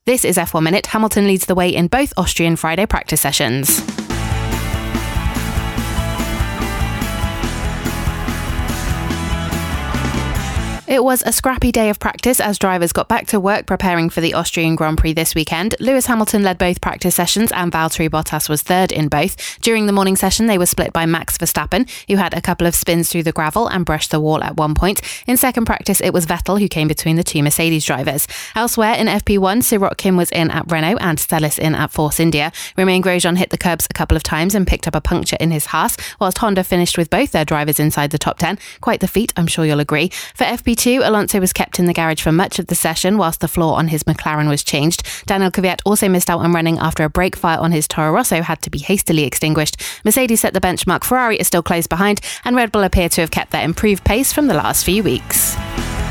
This is F1 Minute. Hamilton leads the way in both Austrian Friday practice sessions. It was a scrappy day of practice as drivers got back to work preparing for the Austrian Grand Prix this weekend. Lewis Hamilton led both practice sessions and Valtteri Bottas was third in both. During the morning session, they were split by Max Verstappen, who had a couple of spins through the gravel and brushed the wall at one point. In second practice, it was Vettel who came between the two Mercedes drivers. Elsewhere in FP1, Sirot Kim was in at Renault and Stellis in at Force India. Romain Grosjean hit the curbs a couple of times and picked up a puncture in his Haas, whilst Honda finished with both their drivers inside the top 10. Quite the feat, I'm sure you'll agree. For FP2, Alonso was kept in the garage for much of the session whilst the floor on his McLaren was changed. Daniel Kvyat also missed out on running after a brake fire on his Toro Rosso had to be hastily extinguished. Mercedes set the benchmark, Ferrari is still close behind, and Red Bull appear to have kept their improved pace from the last few weeks.